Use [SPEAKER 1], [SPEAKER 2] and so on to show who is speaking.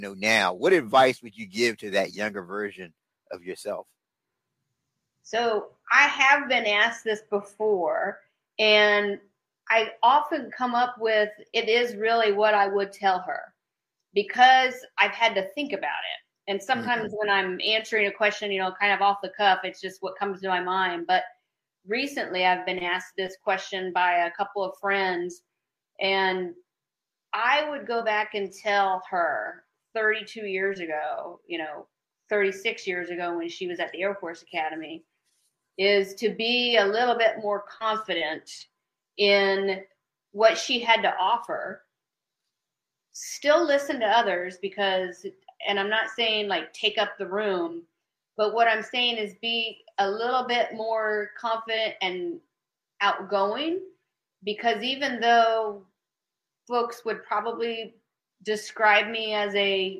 [SPEAKER 1] know now, what advice would you give to that younger version of yourself?
[SPEAKER 2] So I have been asked this before, and I often come up with it is really what I would tell her because I've had to think about it. And sometimes when I'm answering a question, kind of off the cuff, it's just what comes to my mind. But recently I've been asked this question by a couple of friends, and I would go back and tell her 32 years ago, 36 years ago when she was at the Air Force Academy, is to be a little bit more confident in what she had to offer. Still listen to others and I'm not saying like take up the room, but what I'm saying is be a little bit more confident and outgoing, because even though folks would probably describe me as a